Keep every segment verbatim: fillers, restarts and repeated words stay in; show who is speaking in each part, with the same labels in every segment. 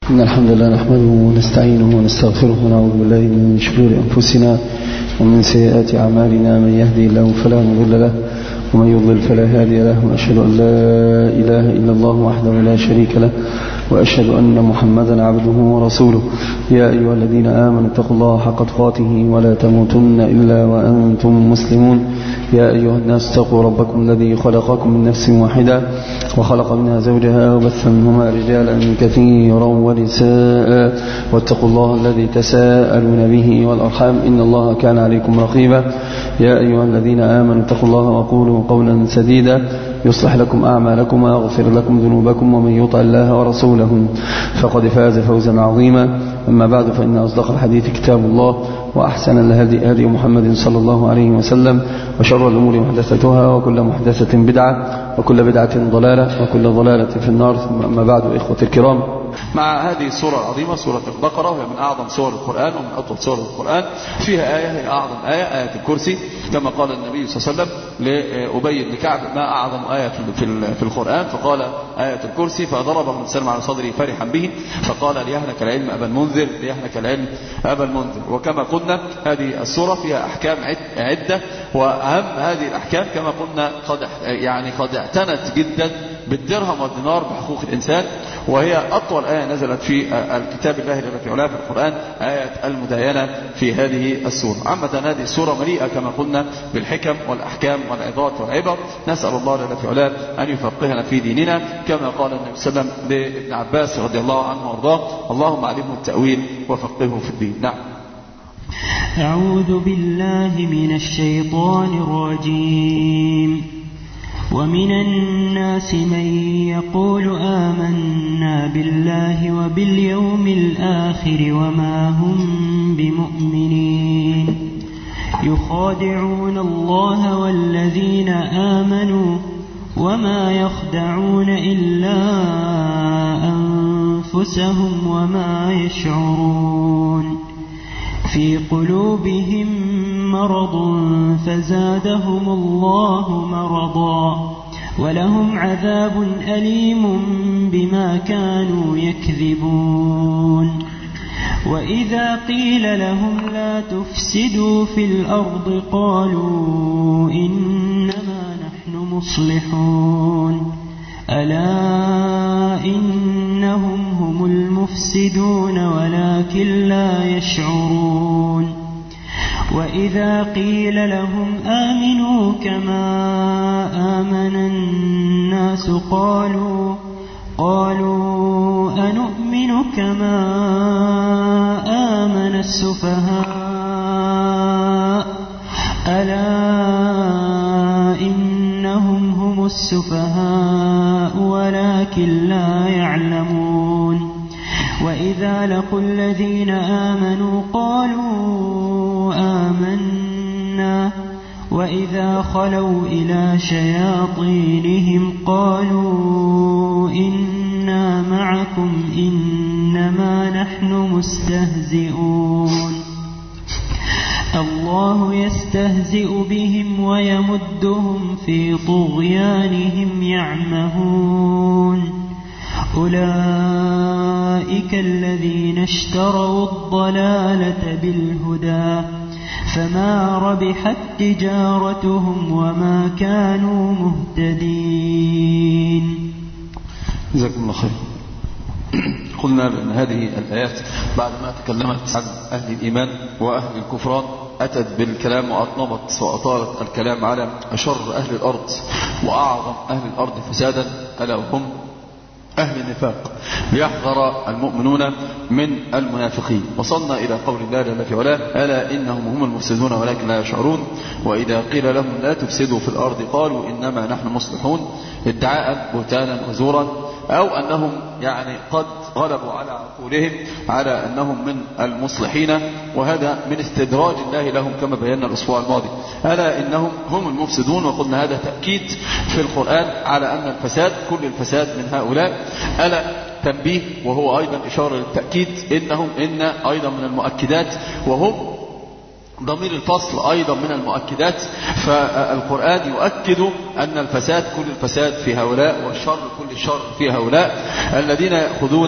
Speaker 1: إن الحمد لله نحمده ونستعينه ونستغفره ونعوذ بالله من شرور أنفسنا ومن سيئات أعمالنا. من يهدي الله فلا مضل له ومن يضلل فلا هادي له، وأشهد أن لا إله إلا الله وحده لا شريك له، وأشهد أن محمدا عبده ورسوله. يا أيها الذين آمنوا اتقوا الله حق تقاته ولا تموتن إلا وأنتم مسلمون. يا أيها الناس اتقوا ربكم الذي خلقكم من نفس واحدة وخلق منها زوجها وبث منهما رجالا كثيرا ونساء، واتقوا الله الذي تساءلون به والأرحام إن الله كان عليكم رقيبا. يا أيها الذين آمنوا اتقوا الله وقولوا قولا سديدا يصلح لكم أعمالكم ويغفر لكم ذنوبكم، ومن يطع الله ورسوله فقد فاز فوزا عظيما. أما بعد، فإن أصدق الحديث كتاب الله، وأحسن الهدي هدي محمد صلى الله عليه وسلم، وشر الأمور محدثتها، وكل محدثة بدعة، وكل بدعة ضلالة، وكل ضلالة في النار. ثم أما بعد، إخوة الكرام،
Speaker 2: مع هذه السورة العظيمة سورة البقرة، وهي من أعظم سور القرآن ومن أطول سور القرآن. فيها آية هي أعظم آية، آية الكرسي، كما قال النبي صلى الله عليه وسلم لأبي بن كعب: ما أعظم آية في القرآن؟ فقال: آية الكرسي. فضربه ابن سلمى على صدره فرحا به، فقال: ليهنك العلم أبا المنذر، ليهنك العلم أبا المنذر. وكما قلنا هذه السورة فيها أحكام عدة، وأهم هذه الأحكام كما قلنا قد يعني قد اعتنت جدا بالدرهم والدينار بحقوق الإنسان، وهي أطول آية نزلت في الكتاب الله جل في علاه في القرآن، آية المداينة في هذه السورة. عامة هذه السورة مليئة كما قلنا بالحكم والأحكام والعظات والعبر. نسأل الله جل في علاه أن يفقهنا في ديننا، كما قال النبي صلى الله عليه وسلم لابن عباس رضي الله عنه وارضاه: اللهم علمه التأويل وفقهه في الدين. نعم.
Speaker 3: أعوذ بالله من الشيطان الرجيم. ومن الناس من يقول آمنا بالله وباليوم الآخر وما هم بمؤمنين، يخادعون الله والذين آمنوا وما يخدعون إلا أنفسهم وما يشعرون. في قلوبهم مرض فزادهم الله مرضا ولهم عذاب أليم بما كانوا يكذبون. وإذا قيل لهم لا تفسدوا في الأرض قالوا إنما نحن مصلحون. ألا إنهم هم المفسدون ولكن لا يشعرون. وإذا قيل لهم آمنوا كما آمن الناس قالوا قالوا أنؤمن كما آمن السفهاء. ألا إنهم هم السفهاء ولكن لا يعلمون. وإذا لقوا الذين آمنوا قالوا آمنا، وإذا خلوا إلى شياطينهم قالوا إنا معكم إنما نحن مستهزئون. الله يستهزئ بهم ويمدهم في طغيانهم يعمهون. أولئك الذين اشتروا الضلالة بالهدى فما ربحت تجارتهم وما كانوا مهتدين.
Speaker 2: جزاكم الله خير. قلنا بأن هذه الآيات بعدما تكلمت عن أهل الإيمان وأهل الكفران أتت بالكلام وأطنبت وأطالت الكلام على أشر أهل الأرض وأعظم أهل الأرض فسادا، ألا وهم أهل النفاق، ليحذر المؤمنون من المنافقين. وصلنا إلى قول الله جل في علاه: ألا إنهم هم المفسدون ولكن لا يشعرون. وإذا قيل لهم لا تفسدوا في الأرض قالوا إنما نحن مصلحون، ادعاء بهتانا وزورا، أو أنهم يعني قد غلبوا على عقولهم على أنهم من المصلحين، وهذا من استدراج الله لهم كما بينا الأسبوع الماضي. ألا إنهم هم المفسدون، وقلنا هذا تأكيد في القرآن على أن الفساد كل الفساد من هؤلاء. ألا تنبيه وهو أيضا إشارة للتأكيد، إنهم إن أيضا من المؤكدات، وهم ضمير الفصل أيضا من المؤكدات. فالقرآن يؤكد أن الفساد كل الفساد في هؤلاء، والشر كل الشر في هؤلاء الذين يأخذون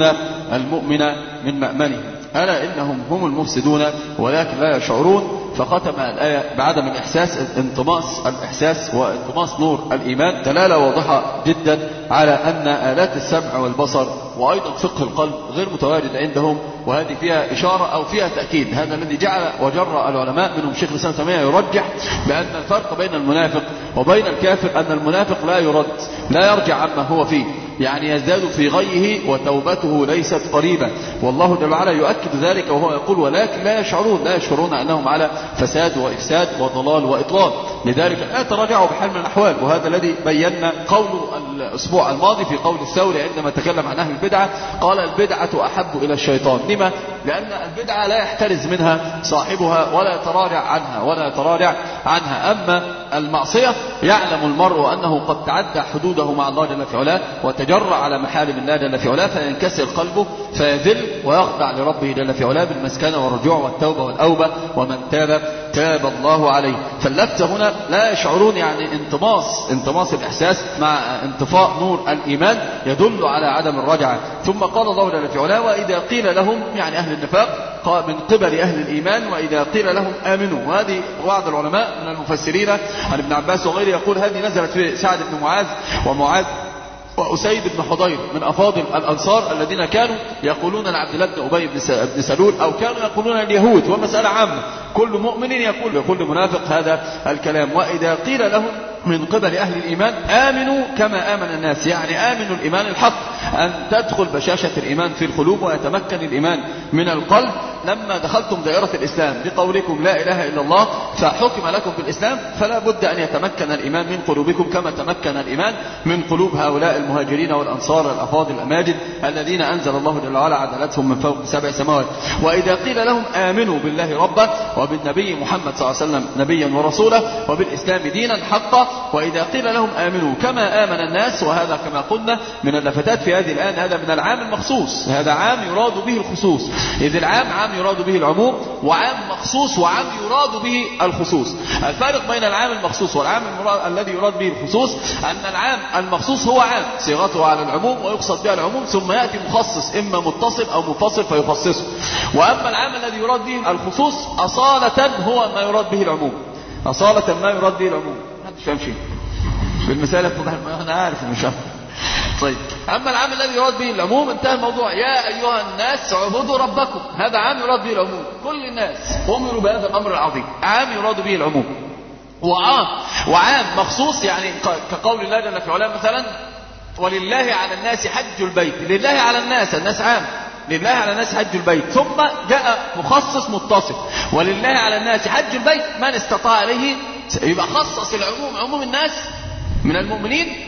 Speaker 2: المؤمن من مأمنه، ألا إنهم هم المفسدون ولكن لا يشعرون. فختم الآية بعدم الإحساس، انطماس الإحساس وانطماس نور الإيمان، دلالة واضحة جدا على أن آلات السمع والبصر وأيضا فقه القلب غير متواجد عندهم، وهذه فيها إشارة أو فيها تأكيد. هذا الذي جعل وجر العلماء منهم شيخ الإسلام ابن تيمية يرجح بأن الفرق بين المنافق وبين الكافر أن المنافق لا يرد، لا يرجع عما هو فيه، يعني يزداد في غيه وتوبته ليست قريبة، والله جل وعلا يؤكد ذلك وهو يقول ولكن لا يشعرون، لا يشعرون أنهم على فساد وإفساد وضلال وإضلال، لذلك لا تراجعوا بحال من الأحوال. وهذا الذي بينا قوله الأسبوع الماضي في قول الثوري عندما تكلم عن أهل البدعة، قال البدعة أحب إلى الشيطان. لما؟ لأن البدعة لا يحترز منها صاحبها ولا يتراجع عنها ولا يتراجع عنها. أما المعصية يعلم المرء أنه قد تعدى حدوده مع الله جل في علاه وتجرع على محارم الله جل في علاه، فينكسر قلبه فيذل ويخضع لربه جل في علاه بالمسكنة والرجوع والتوبة والأوبة، ومن تاب تاب الله عليه. فاللفت هنا لا يشعرون، يعني انطماس انطماس الإحساس مع انطفاء نور الإيمان يدل على عدم الرجعة. ثم قال الله جل في علاه وإذا قيل لهم، يعني أهل النفاق، قال من قبل أهل الإيمان وإذا قيل لهم آمنوا. وهذه بعض العلماء من المفسرين عن ابن عباس وغيره يقول هذه نزلت في سعد بن معاذ ومعاذ وأسيد بن حضير من أفاضل الأنصار الذين كانوا يقولون لعبد الله بن أبي بن سلول، أو كانوا يقولون اليهود، ومسألة عامة كل مؤمن يقول لكل منافق هذا الكلام. وإذا قيل لهم من قبل أهل الإيمان آمنوا كما آمن الناس، يعني آمنوا الإيمان الحق، أن تدخل بشاشة الإيمان في القلوب ويتمكن الإيمان من القلب. لما دخلتم دائرة الإسلام بقولكم لا إله إلا الله فحكم لكم بالإسلام، فلا بد أن يتمكن الإيمان من قلوبكم كما تمكن الإيمان من قلوب هؤلاء المهاجرين والأنصار الأفاضل الأماجد الذين أنزل الله جل وعلا عدالتهم من فوق سبع سماوات. وإذا قيل لهم آمنوا بالله ربا وبالنبي محمد صلى الله عليه وسلم نبيا ورسولا وبالإسلام دينا حقا، وإذا قيل لهم آمنوا كما آمن الناس. وهذا كما قلنا من اللفتات في هذه الآن، هذا من العام المخصوص، هذا عام يراد به الخصوص، إذ العام عام يراد به العموم، وعام مخصوص وعام يراد به الخصوص. الفارق بين العام المخصوص والعام الذي يراد به الخصوص أن العام المخصوص هو عام صيغته على العموم ويقصد بها العموم، ثم يأتي مخصص إما متصل أو منفصل فيخصصه. وأما العام الذي يراد به الخصوص أصالة هو ما يراد به العموم، أصالة ما يراد به العموم. محدش فاهم شيء بالمثال اتضح، أنا عارف مش عارف. طيب، أما العام الذي يراد به العموم انتهى الموضوع. يا أيها الناس اعبدوا ربكم، هذا عام يراد به العموم، كل الناس أمروا بهذا الأمر العظيم، عام يراد به العموم. وعام وعام مخصوص، يعني كقول الله جل في علاه مثلا ولله على الناس حج البيت، لله على الناس، الناس عام، لله على الناس حج البيت. ثم جاء مخصص متصل ولله على الناس حج البيت من استطاع إليه، يبقى خصص العموم عموم الناس من المؤمنين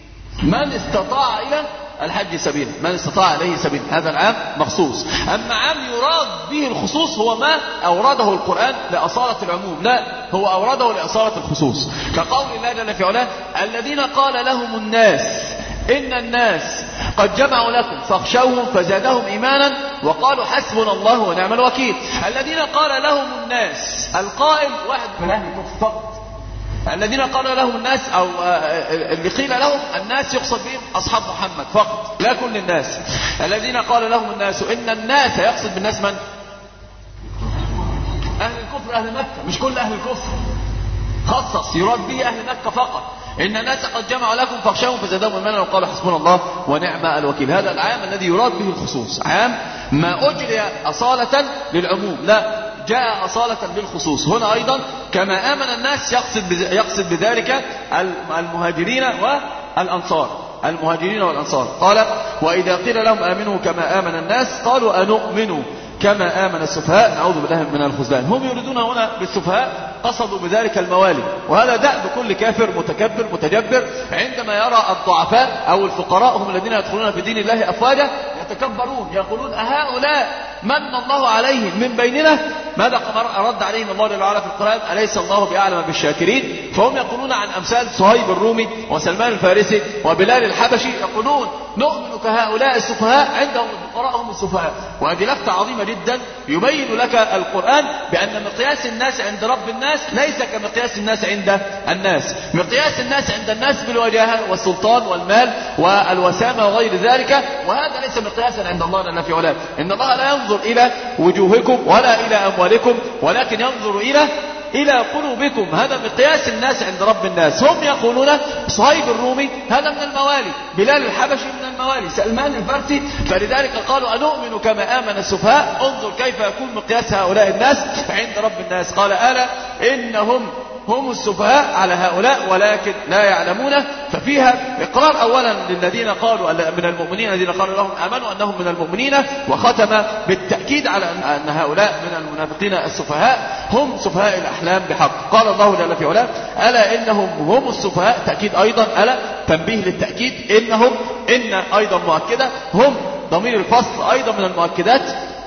Speaker 2: من استطاع إلى الحج سبيلا، من استطاع إليه سبيلا، هذا العام مخصوص. أما عام يراد به الخصوص هو ما أورده القرآن لأصالة العموم، لا هو أورده لأصالة الخصوص، كقول الله جل في علاه الذين قال لهم الناس إن الناس قد جمعوا لكم فاخشوهم فزادهم إيمانا وقالوا حسبنا الله ونعم الوكيل. الذين قال لهم الناس، القائل واحد من أهل الكفر فقط. الذين قال لهم الناس أو اللي قيل لهم الناس يقصد بهم أصحاب محمد فقط لا كل الناس. الذين قال لهم الناس إن الناس يقصد بالناس من؟ أهل الكفر، أهل مكة، مش كل أهل الكفر، خصص يراد به أهل مكة فقط. إن الناس قد جمعوا لكم فاخشوهم فزادهم إيمانا وقالوا حسبنا الله ونعم الوكيل. هذا العام الذي يراد به الخصوص، عام ما أجري أصالة للعموم، لا جاء أصالة بالخصوص. هنا أيضا كما آمن الناس يقصد يقصد بذلك المهاجرين والأنصار، المهاجرين والأنصار. قال وإذا قيل لهم آمنوا كما آمن الناس قالوا أنؤمن كما آمن السفهاء، نعوذ بالله من الخذلان. هم يريدون هنا بالسفهاء قصدوا بذلك الموالي، وهذا دأب كل كافر متكبر متجبر عندما يرى الضعفاء أو الفقراء هم الذين يدخلون في دين الله أفواجا يتكبرون، يقولون أهؤلاء من الله عليهم من بيننا. ماذا رد عليهم الله جل وعلا في القرآن؟ أليس الله بأعلم بالشاكرين؟ فهم يقولون عن أمثال صهيب الرومي وسلمان الفارسي وبلال الحبشي، يقولون نؤمن كهؤلاء السفهاء عندهم الفقراء هم السفهاء. وهذه لفتة عظيمة جدا يبين لك القرآن بأن مقياس الناس عند رب الناس ليس كمقياس الناس عند الناس. مقياس الناس عند الناس بالوجاهة والسلطان والمال والوسامة وغير ذلك، وهذا ليس مقياسا عند الله جل في علاه. إن الله لا ينظر إلى وجوهكم ولا إلى أموالكم ولكن ينظر إلى إلى قلوبكم. هذا مقياس الناس عند رب الناس. هم يقولون صهيب الرومي هذا من الموالي، بلال الحبشي من الموالي، سلمان الفارسي، فلذلك قالوا أنؤمن كما آمن السفهاء. انظر كيف يكون مقياس هؤلاء الناس عند رب الناس. قال ألا إنهم هم السفهاء على هؤلاء ولكن لا يعلمون. ففيها إقرار أولا للذين قالوا من المؤمنين الذين قالوا لهم آمنوا أنهم من المؤمنين، وختم بالتأكيد على أن هؤلاء من المنافقين السفهاء هم سفهاء الأحلام بحق. قال الله جل في علاه ألا إنهم هم السفهاء، تأكيد أيضا، ألا تنبيه للتأكيد، إنهم إن أيضا مؤكدة، هم ضمير الفصل أيضا من المؤكدات.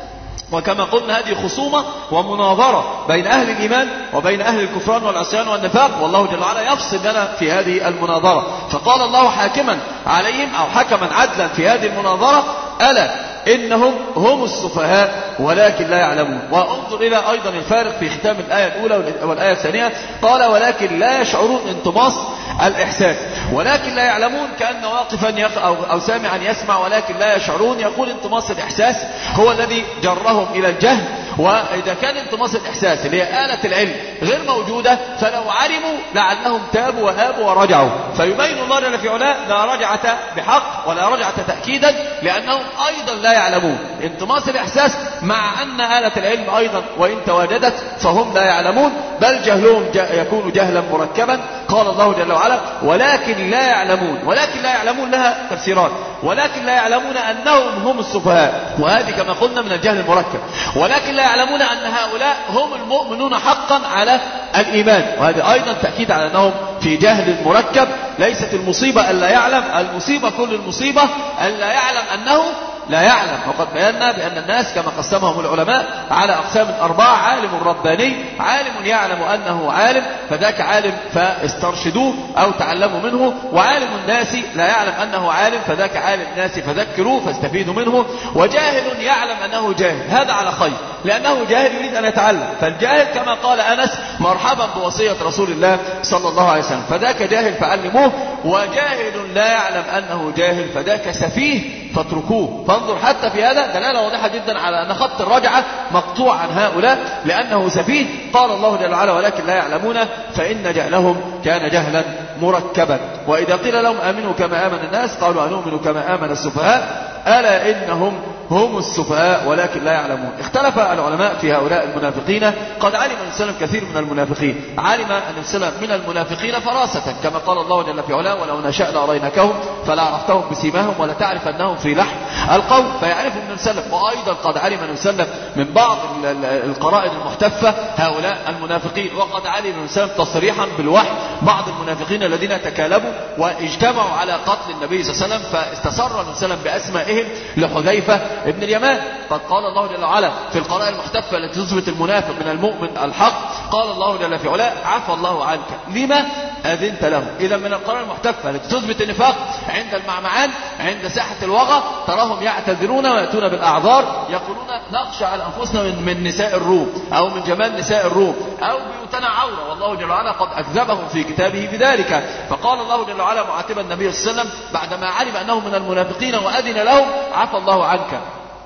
Speaker 2: وكما قلنا هذه خصومة ومناظرة بين أهل الإيمان وبين أهل الكفران والعصيان والنفاق، والله جل وعلا يفصل لنا في هذه المناظرة. فقال الله حاكما عليهم أو حكما عدلا في هذه المناظرة ألا إنهم هم السفهاء ولكن لا يعلمون. وانظر إلى أيضا الفارق في ختام الآية الأولى والآية الثانية. قال ولكن لا يشعرون، انطماس الإحساس، ولكن لا يعلمون كأن واقفا أو, أو سامعا يسمع ولكن لا يشعرون. يقول انطماس الإحساس هو الذي جرهم إلى الجهل. وإذا كان انطماس الإحساس اللي هي آلة العلم غير موجودة فلو علموا لعلهم تابوا وآبوا ورجعوا. فيبين الله جل في علاه لا رجعة بحق ولا رجعة تأكيدا لأنهم أيضا لا يعلمون. انطماس الإحساس مع أن آلة العلم أيضا وإن تواجدت فهم لا يعلمون، بل جهلهم يكون جهلا مركبا. قال الله جل وعلا ولكن لا يعلمون. ولكن لا يعلمون لها تفسيرات. ولكن لا يعلمون أنهم هم السفهاء، وهذه كما قلنا من الجهل المركب. ولكن لا يعلمون أن هؤلاء هم المؤمنون حقا على الإيمان، وهذا أيضا تأكيد على أنهم في جهل مركب. ليست المصيبة أن لا يعلم، المصيبة كل المصيبة أن لا يعلم أنه لا يعلم. وقد بينا بأن الناس كما قسمهم العلماء على أقسام أربعة: عالم رباني، عالم يعلم أنه عالم فذاك عالم فاسترشدوه أو تعلموا منه، وعالم الناس لا يعلم أنه عالم فذاك عالم الناس فذكروه فاستفيدوا منه، وجاهل يعلم أنه جاهل هذا على خير لأنه جاهل يريد أن يتعلم. فالجاهل كما قال أنس مرحبا بوصية رسول الله صلى الله عليه وسلم، فذاك جاهل فعلموه. وجاهل لا يعلم أنه جاهل فذاك سفيه فاتركوه. فانظر حتى في هذا دلالة واضحة جدا على أن خط الرجعة مقطوع عن هؤلاء لأنه سفيه. قال الله جل وعلا ولكن لا يعلمون فإن جهلهم كان جهلا مركبا. وإذا قيل لهم آمنوا كما آمن الناس قالوا أنؤمن كما آمن السفهاء ألا إنهم هم السفهاء ولكن لا يعلمون. اختلف العلماء في هؤلاء المنافقين. قد علم النبي صلى الله عليه وسلم كثير من المنافقين، علم النبي صلى الله عليه وسلم من المنافقين فراسة كما قال الله جل في علاه ولو نشاء لأريناكهم فلا عرفتهم بسيماهم ولا تعرف أنهم في لحن القول. فيعرف النبي صلى الله عليه وسلم. وأيضا قد علم النبي صلى الله عليه وسلم من بعض القرائن المحتفة هؤلاء المنافقين. وقد علم النبي صلى الله عليه وسلم تصريحا بالوحي بعض المنافقين الذين تكالبوا واجتمعوا على قتل النبي صلى الله عليه وسلم، فاستسر النبي صلى الله عليه وسلم بأسمائهم لحذيفة ابن اليمان. قد قال الله جل وعلا في القرائن المحتفة التي تثبت المنافق من المؤمن الحق قال الله جل في علاه عفى الله عنك لما أذنت له. إذا من القرائن المحتفة التي تثبت النفاق عند المعمعان عند ساحة الوغى تراهم يعتذرون ويأتون بالأعذار يقولون نخشى على أنفسنا من, من نساء الروم أو من جمال نساء الروم أو بيوتنا عورة، والله جل وعلا قد أكذبهم في كتابه بذلك. فقال الله جل وعلا معاتبا النبي صلى الله عليه وسلم بعدما علم أنهم من المنافقين وأذن لهم عفى الله عنك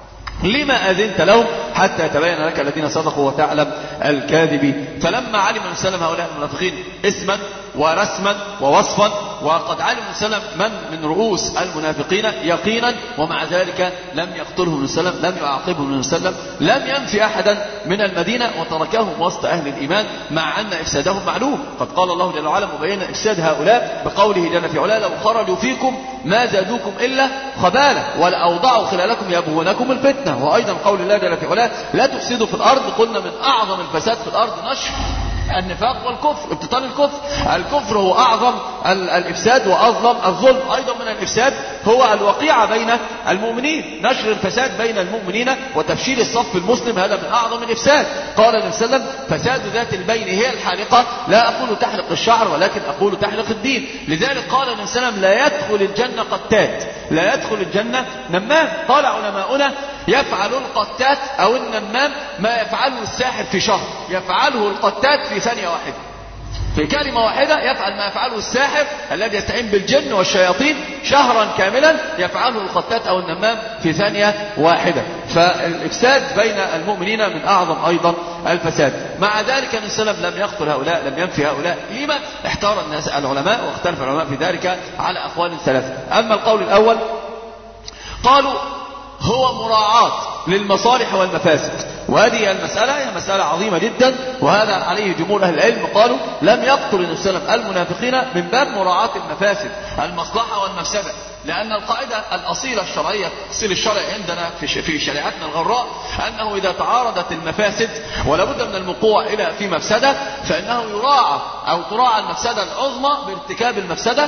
Speaker 2: لما أذنت لهم حتى تبين لك الذين صدقوا وتعلم الكاذبين. فلما علم النبي صلى الله عليه وسلم هؤلاء المنافقين اسما ورسما ووصفا، وقد علم النبي صلى الله عليه وسلم من من رؤوس المنافقين يقينا، ومع ذلك لم يقتلهم النبي صلى الله عليه وسلم، لم يعاقبهم النبي صلى الله عليه وسلم، لم ينفي أحدا من المدينة وتركهم وسط أهل الإيمان مع أن إفسادهم معلوم. قد قال الله جل وعلا مبينا إفساد هؤلاء بقوله جل في علاه لو خرجوا فيكم ما زادوكم إلا خبالة ولأوضعوا خلالكم يبغونكم الفتنة. وأيضا قول الله جل في علاه لا تفسدوا في الأرض، قلنا من أعظم الفساد في الأرض نشر النفاق والكفر، ابتطال الكفر. الكفر هو أعظم الإفساد وأظلم الظلم. أيضا من الإفساد هو الوقيعة بين المؤمنين، نشر الفساد بين المؤمنين وتفشيل الصف المسلم، هذا من أعظم الإفساد. قال النبي صلى الله عليه وسلم: فساد ذات البين هي الحالقة، لا أقول تحلق الشعر ولكن أقول تحلق الدين. لذلك قال النبي صلى الله عليه وسلم: لا يدخل الجنة قتات، لا يدخل الجنة نمام. قال علماؤنا: يفعل القتات أو النمام ما يفعله الساحر في شهر، يفعله القتات في ثانية واحدة، في كلمة واحدة يفعل ما يفعله الساحر الذي يستعين بالجن والشياطين شهرا كاملا، يفعله القتات أو النمام في ثانية واحدة. فالإفساد بين المؤمنين من أعظم أيضا الفساد. مع ذلك النبي صلى الله عليه وسلم لم يقتل هؤلاء، لم ينفي هؤلاء. لما؟ احتار الناس العلماء واختلف العلماء في ذلك على أقوال ثلاثة. أما القول الأول قالوا هو مراعاة للمصالح والمفاسد، وهذه المسألة هي مسألة عظيمة جدا، وهذا عليه جمهور أهل العلم. قالوا لم يقتل النبي صلى الله عليه وسلم المنافقين من باب مراعاة المفاسد، المصلحة والمفسدة، لأن القاعدة الأصيلة الشرعية، الأصيل الشرعي عندنا في في شريعتنا الغراء أنه إذا تعارضت المفاسد ولابد من الوقوع إلى في مفسدة فإنه يراعى أو تراعى المفسدة العظمى بارتكاب المفسدة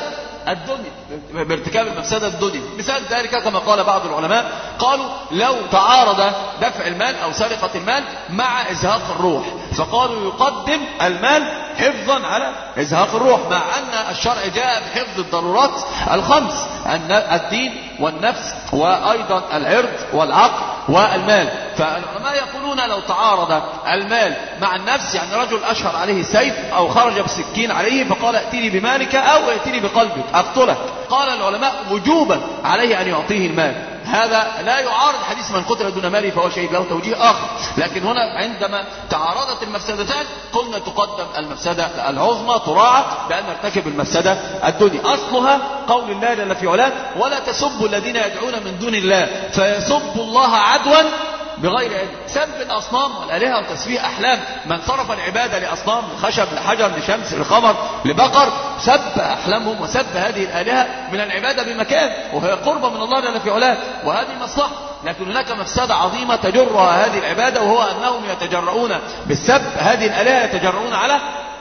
Speaker 2: الدنيا، بارتكاب المفسدة الدنيا. مثال ذلك كما قال بعض العلماء، قالوا لو تعارض دفع المال أو سرقة المال مع إزهاق الروح، فقالوا يقدم المال حفظا على إزهاق الروح، مع أن الشرع جاء بحفظ الضرورات الخمس: الدين والنفس وأيضا العرض والعقل والمال. فالعلماء يقولون لو تعارض المال مع النفس، يعني رجل أشهر عليه سيف أو خرج بسكين عليه فقال ائتني بمالك أو ائتني بقلبك أقتلك، قال العلماء وجوبا عليه أن يعطيه المال. هذا لا يعارض حديث من قتل دون ماله فهو شهيد، له توجيه آخر. لكن هنا عندما تعارضت المفسدتان قلنا تقدم المفسدة العظمى، تراعى بأن نرتكب المفسدة الدنيا. أصلها قول الله جل في علاه: ولا تسبوا الذين يدعون من دون الله فيسبوا الله عدوا بغير علم. سب الأصنام والآلهة وتسفيه أحلام، من صرف العبادة لأصنام، لخشب، لحجر، لشمس، لقمر، لبقر، سب أحلامهم وسب هذه الآلهة من العبادة بمكان، وهي قربة من الله جل في علاه، وهذه مصلحة. لكن هناك مفسدة عظيمة تجرها هذه العبادة، وهو أنهم يتجرؤون بالسب هذه الآلهة، يتجرؤون على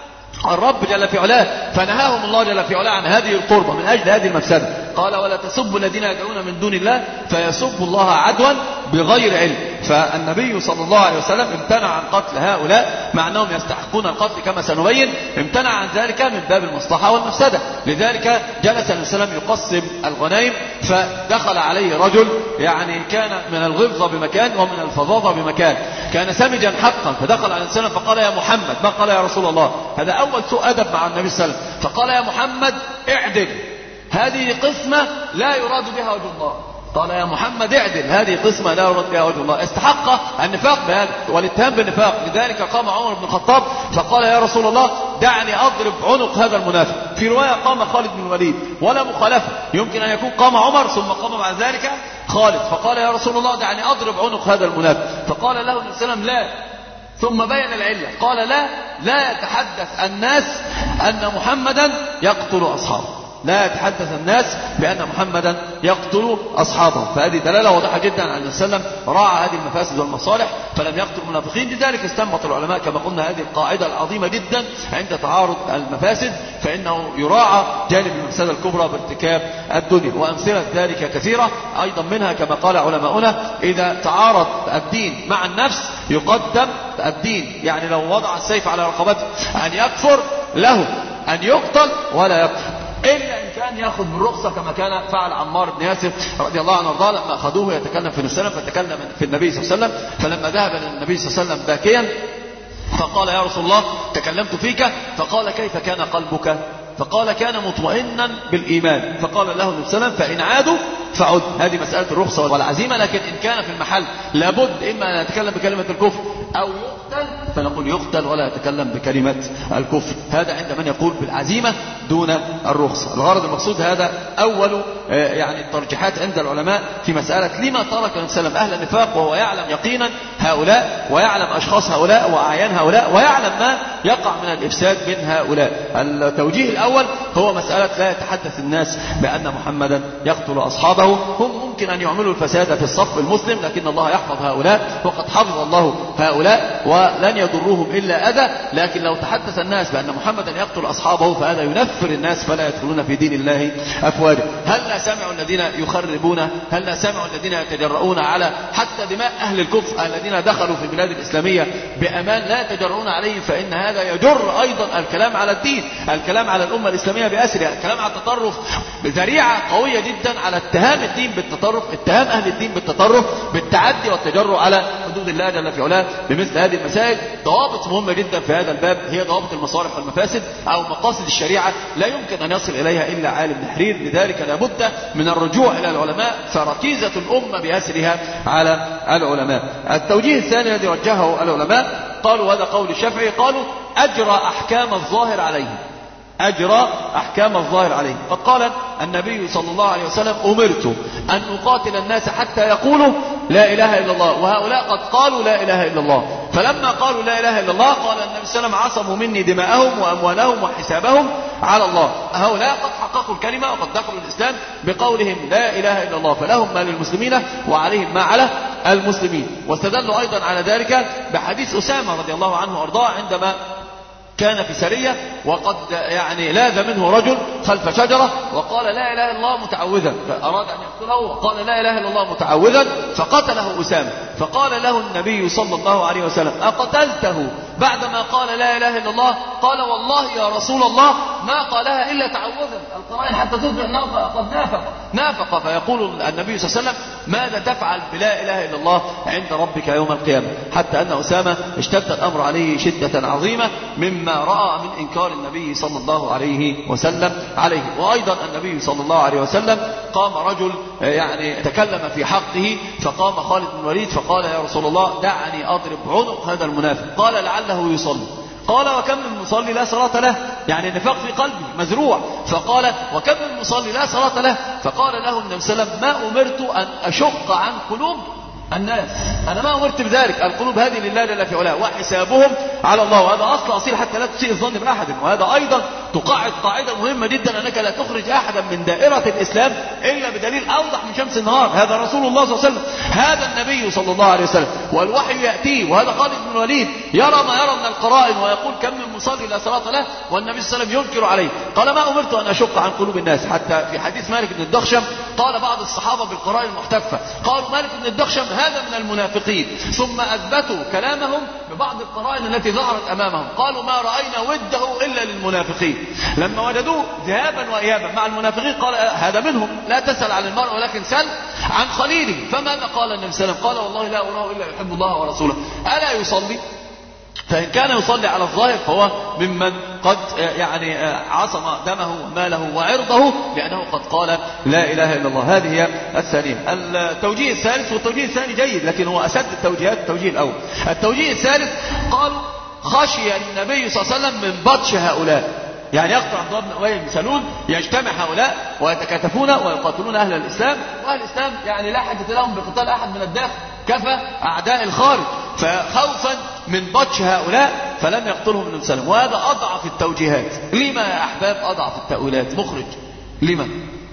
Speaker 2: الرب جل في علاه، فنهاهم الله جل في علاه عن هذه القربة من أجل هذه المفسدة. قال: ولا تسبوا الذين يدعون من دون الله فيسبوا الله عدوا بغير علم. فالنبي صلى الله عليه وسلم امتنع عن قتل هؤلاء مع أنهم يستحقون القتل كما سنبين، امتنع عن ذلك من باب المصلحة والمفسدة. لذلك جلس النبي صلى الله عليه وسلم يقسم الغنائم، فدخل عليه رجل يعني كان من الغلظة بمكان ومن الفظاظة بمكان، كان سمجا حقا، فدخل على النبي صلى الله عليه وسلم فقال: يا محمد. ما قال: يا رسول الله. هذا أول سوء أدب مع النبي صلى الله عليه وسلم. فقال: يا محمد اعدل، هذه قسمة لا يراد بها وجه الله. قال: يا محمد اعدل، هذه قسمة لا يراد بها وجه الله. استحق النفاق بهذا والاتهام بالنفاق. لذلك قام عمر بن الخطاب فقال: يا رسول الله دعني أضرب عنق هذا المنافق. في رواية قام خالد بن الوليد، ولا مخالفة، يمكن أن يكون قام عمر ثم قام بعد ذلك خالد، فقال: يا رسول الله دعني أضرب عنق هذا المنافق. فقال له النبي صلى الله عليه وسلم: لا. ثم بين العلة، قال: لا لا يتحدث الناس أن محمدا يقتل أصحابه، لا يتحدث الناس بأن محمدا يقتل أصحابه. فهذه دلالة واضحة جدا أن النبي صلى الله عليه وسلم راعى هذه المفاسد والمصالح فلم يقتل المنافقين. لذلك استنبط العلماء كما قلنا هذه القاعدة العظيمة جدا: عند تعارض المفاسد فإنه يراعى جانب المفسدة الكبرى بارتكاب الدنيا. وأمثلة ذلك كثيرة أيضا، منها كما قال علماؤنا: إذا تعارض الدين مع النفس يقدم الدين، يعني لو وضع السيف على رقبته أن يكفر له أن يقتل ولا يقتل، إلا إن كان يأخذ بالرخصة كما كان فعل عمار بن ياسر رضي الله عنه وارضاه لما أخذوه يتكلم في النبي فتكلم في النبي صلى الله عليه وسلم، فلما ذهب إلى النبي صلى الله عليه وسلم باكيا فقال: يا رسول الله تكلمت فيك. فقال: كيف كان قلبك؟ فقال: كان مطمئنا بالإيمان. فقال له النبي صلى الله عليه وسلم: فإن عادوا فعد. هذه مسألة الرخصة والعزيمة. لكن إن كان في المحل لابد إما أن يتكلم بكلمة الكفر أو يقتل فنقول يقتل ولا يتكلم بكلمة الكفر. هذا عند من يقول بالعزيمة دون الرخصة. الغرض المقصود هذا أول يعني الترجيحات عند العلماء في مسألة لما ترك النبي صلى الله عليه وسلم أهل النفاق، وهو يعلم يقينا هؤلاء ويعلم أشخاص هؤلاء وأعيان هؤلاء ويعلم ما يقع من الإفساد من هؤلاء. التوجيه الأول هو مسألة لا يتحدث الناس بأن محمدا يقتل أصحابه. هم ممكن أن يعملوا الفساد في الصف المسلم، لكن الله يحفظ هؤلاء وقد حفظ الله هؤلاء ولن يضرهم إلا أذى، لكن لو تحدث الناس بأن محمدا يقتل أصحابه فهذا ينفر الناس فلا يدخلون في دين الله أفواجا. هل لا سمعوا الذين يخربون، هل لا سمعوا الذين يتجرؤون على حتى دماء أهل الكفر الذين دخلوا في البلاد الإسلامية بأمان لا يتجرؤون عليه؟ فإن هذا يجر أيضا الكلام على الدين، الكلام على الأمة الإسلامية بأسرها، الكلام على التطرف بذريعة قوية جدا على اتهام الدين بالتطرف، اتهام أهل الدين بالتطرف بالتعدي والتجرؤ على حدود الله جل في علاه بمثل هذه المسائل. ضوابط مهمة جدا في هذا الباب هي ضوابط المصالح والمفاسد أو مقاصد الشريعة، لا يمكن أن يصل إليها إلا عالم نحرير، لذلك لابد من الرجوع إلى العلماء، فركيزة الأمة بأسرها على العلماء. التوجيه الثاني الذي وجهه العلماء قالوا هذا قول الشافعي، قالوا أجرى أحكام الظاهر عليه، أجرى أحكام الظاهر عليه. فقال النبي صلى الله عليه وسلم أمرت أن أقاتل الناس حتى يقولوا لا إله إلا الله، وهؤلاء قد قالوا لا إله إلا الله. فلما قالوا لا إله إلا الله قال النبي صلى الله عليه وسلم عصموا مني دماءهم وأموالهم وحسابهم على الله. هؤلاء قد حققوا الكلمة وقد دخلوا الإسلام بقولهم لا إله إلا الله، فلهم ما للمسلمين وعليهم ما على المسلمين. واستدلوا أيضا على ذلك بحديث أسامة رضي الله عنه وأرضاه عندما كان في سرية وقد يعني لاذ منه رجل خلف شجرة وقال لا إله إلا الله متعوذا، فأراد أن يقتله وقال لا إله إلا الله متعوذا فقتله أسامة. فقال له النبي صلى الله عليه وسلم أقتلته بعدما قال لا إله إلا الله؟ قال والله يا رسول الله ما قالها إلا تعوذا، القرائن حتى تثبت أنه قد نافق نافق. فيقول النبي صلى الله عليه وسلم ماذا تفعل بلا إله إلا الله عند ربك يوم القيامة؟ حتى أن أسامة اشتد الأمر عليه شدة عظيمة مما رأى من إنكار النبي صلى الله عليه وسلم عليه. وأيضا النبي صلى الله عليه وسلم قام رجل يعني تكلم في حقه، فقام خالد بن الوليد فقال يا رسول الله دعني أضرب عنق هذا المنافق، قال لعله يصلي. قال وكم من مصلي لا صلاة له، يعني النفاق في قلبه مزروع. فقال وكم من مصلي لا صلاة له؟ فقال له النبي صلى الله عليه وسلم ما أمرت أن أشق عن قلوب الناس، أنا ما أمرت بذلك، القلوب هذه لله جل في علاه وحسابهم على الله. وهذا أصل أصيل حتى لا تسيء الظن بأحد. وهذا أيضا تقاعد قاعدة مهمة جدا أنك لا تخرج أحدا من دائرة الإسلام إلا بدليل أوضح من شمس النهار، هذا رسول الله صلى الله عليه وسلم، هذا النبي صلى الله عليه وسلم، والوحي يأتيه. وهذا خالد بن الوليد يرى ما يرى من القرائن ويقول كم من مصلي لا صلاة له والنبي صلى الله عليه وسلم ينكر عليه. قال ما أمرت أن أشق عن قلوب الناس. حتى في حديث مالك بن الدخشم قال بعض الصحابة بالقرائن المحتفة قالوا مالك بن الدخشم هذا من المنافقين، ثم أثبتوا كلامهم ببعض القرائن التي ظهرت أمامهم، قالوا ما رأينا وده إلا للمنافقين. لما وجدوه ذهابا وإيابا مع المنافقين قال هذا منهم، لا تسأل عن المرء ولكن سل عن خليله. فماذا قال النبي صلى الله عليه وسلم؟ قال والله لا أراه إلا يحب الله ورسوله. ألا يصلي؟ فإن كان يصلي على الظاهر فهو ممن قد يعني عصم دمه وماله وعرضه لأنه قد قال لا إله إلا الله. هذه هي الثانية. التوجيه الثالث، والتوجيه الثاني جيد لكن هو أسد التوجيهات التوجيه الأول. التوجيه الثالث قالوا خشي النبي صلى الله عليه وسلم من بطش هؤلاء، يعني يقطع عبد الله بن أبي بن سلول يجتمع هؤلاء ويتكاتفون ويقاتلون أهل الإسلام، وأهل الإسلام يعني لا حاجة لهم بقتال أحد من الداخل، كفى أعداء الخارج. فخوفا من بطش هؤلاء فلم يقتلهم النبي صلى الله عليه وسلم. وهذا أضعف التوجيهات. لما يا أحباب أضعف التأويلات؟ مخرج لما؟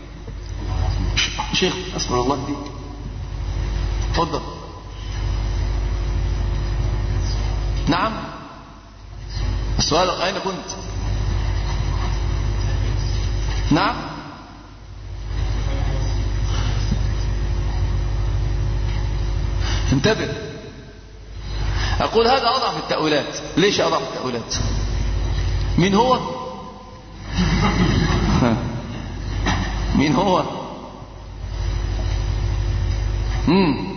Speaker 2: شيخ أسمع الله دي تفضل. نعم السؤال أين كنت؟ نعم انتبه، أقول هذا أضعف التأويلات. ليش أضعف التأويلات؟ مين هو؟ مين هو؟ مم.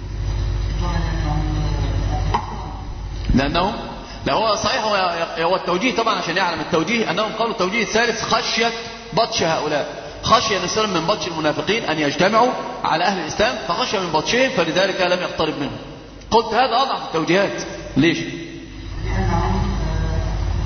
Speaker 2: لأنه لا هو صحيح هو التوجيه طبعا عشان يعلم التوجيه أنهم قالوا التوجيه الثالث خشية بطش هؤلاء، خشي النبي صلى الله عليه وسلم من بطش المنافقين أن يجتمعوا على أهل الإسلام فخشي من بطشهم فلذلك لم يقترب منهم. قلت هذا أضعف التوجيهات. ليش؟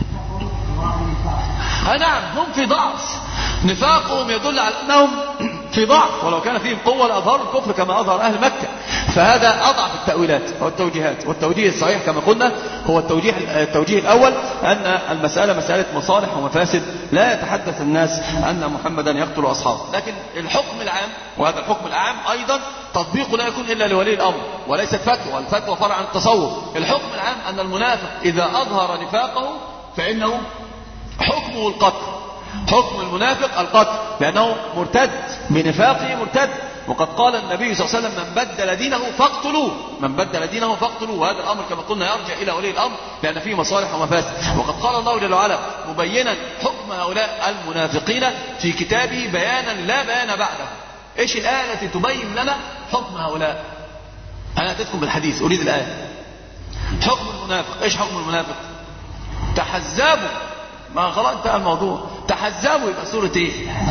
Speaker 2: نعم هم في ضعف، نفاقهم يدل على أنهم في ضعف، ولو كان فيهم قوة لأظهروا الكفر كما أظهر أهل مكة. فهذا أضعف التأويلات والتوجيهات. والتوجيه الصحيح كما قلنا هو التوجيه التوجيه الأول، أن المسألة مسألة مصالح ومفاسد، لا يتحدث الناس أن محمدا يقتل أصحابه. لكن الحكم العام، وهذا الحكم العام أيضا تطبيقه لا يكون إلا لولي الأمر وليست فتوى، الفتوى فرع عن التصور. الحكم العام أن المنافق إذا أظهر نفاقه فإنه حكمه القتل، حكم المنافق القتل، لأنه مرتد بنفاقه مرتد. وقد قال النبي صلى الله عليه وسلم من بدل دينه فاقتلوه، من بدل دينه فاقتلوه. وهذا الأمر كما قلنا يرجع إلى ولي الأمر لأن فيه مصالح ومفاسد. وقد قال الله جل وعلا مبينا حكم هؤلاء المنافقين في كتابه بيانا لا بيان بعده. إيش الآية التي تبين لنا حكم هؤلاء؟ أنا أتيتكم بالحديث، أريد الآية. حكم المنافق، إيش حكم المنافق؟ تحزبوا، ما خلاص انتهى الموضوع. تحزبوا يبقى سورة ايه؟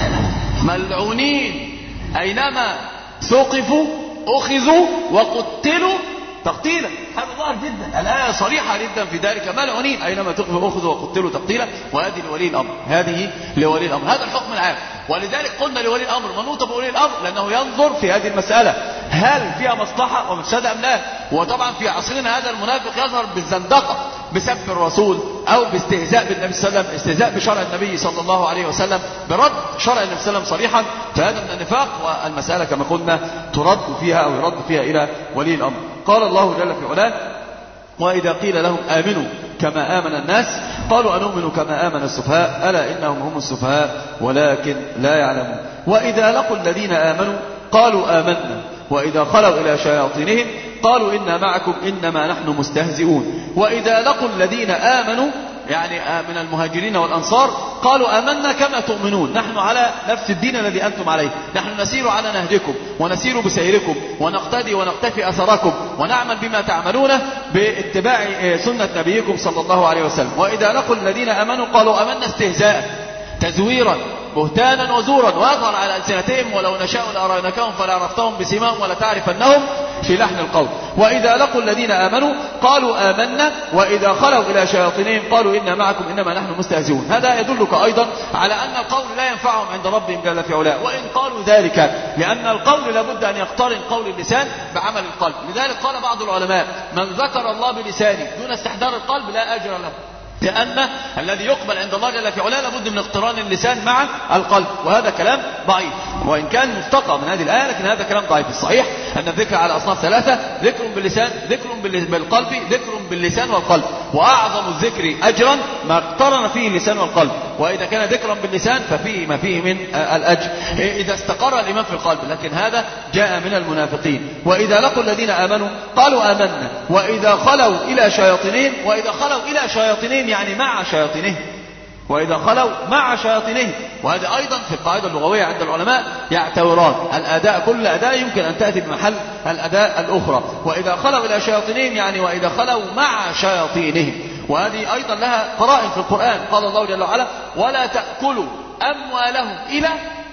Speaker 2: ملعونين اينما ثقفوا اخذوا وقتلوا تقتيلا. هذا ظاهر جدا، الآية صريحة جدا في ذلك، ملعونين اينما ثقفوا اخذوا وقتلوا تقتيلا. وهذه لولي الامر، هذه لولي الامر، هذا الحكم العام. ولذلك قلنا لولي الامر منوط بولي الامر، لانه ينظر في هذه المسألة هل فيها مصلحة ومفسدة ام لا. وطبعا في عصرنا هذا المنافق يظهر بالزندقة، بسب الرسول او باستهزاء بالنبي صلى الله عليه وسلم، استهزاء بشرع النبي صلى الله عليه وسلم، برد شرع النبي صلى الله عليه وسلم صريحا. فهذا من النفاق، والمسألة كما قلنا ترد فيها او يرد فيها الى ولي الامر. قال الله جل في علاه وإذا قيل لهم آمنوا كما آمن الناس قالوا أنؤمن كما آمن السفهاء ألا إنهم هم السفهاء ولكن لا يعلمون. وإذا لقوا الذين آمنوا قالوا آمنا وإذا خلوا إلى شياطينهم قالوا إنا معكم إنما نحن مستهزئون. وإذا لقوا الذين آمنوا يعني من المهاجرين والأنصار قالوا آمنا كما تؤمنون، نحن على نفس الدين الذي أنتم عليه، نحن نسير على نهجكم ونسير بسيركم ونقتدي ونقتفي أثركم ونعمل بما تعملونه باتباع سنة نبيكم صلى الله عليه وسلم. وإذا لقوا الذين آمنوا قالوا آمنا استهزاء تزويرا بهتانا وزورا ويظهر على ألسنتهم ولو نشاء لأريناكهم فلعرفتهم بسيماهم ولتعرفنهم في لحن القول. وإذا لقوا الذين آمنوا قالوا آمنا وإذا خلوا إلى شياطينهم قالوا إنا معكم إنما نحن مستهزئون. هذا يدلك أيضا على أن القول لا ينفعهم عند ربهم جل في علاه، وإن قالوا ذلك لأن القول لابد أن يقترن قول اللسان بعمل القلب. لذلك قال بعض العلماء من ذكر الله بلسانه دون استحضار القلب لا أجر له، لأن الذي يقبل عند الله جل في علاه لابد من اقتران اللسان مع القلب. وهذا كلام ضعيف، وإن كان مستقى من هذه الآية لكن هذا كلام ضعيف. الصحيح أن الذكر على أصناف ثلاثة: ذكر باللسان، ذكر بالقلب، ذكر باللسان والقلب. وأعظم الذكر أجرا ما اقترن فيه اللسان والقلب، وإذا كان ذكرا باللسان ففيه ما فيه من الأجر إذا استقر الإيمان في القلب. لكن هذا جاء من المنافقين. وإذا لقوا الذين آمنوا قالوا آمنا وإذا خلوا إلى شياطينهم، وإذا خلوا إلى شياطينهم يعني مع شياطينهم، وإذا خلوا مع شياطينهم. وهذا أيضا في القاعدة اللغوية عند العلماء يعتبران الأداء، كل أداء يمكن أن تأتي بمحل الأداء الأخرى. وإذا خلوا إلى شياطينهم يعني وإذا خلوا مع شياطينهم. وهذه أيضا لها قرائن في القرآن. قال الله جل وعلا ولا تأكلوا أموالهم إلى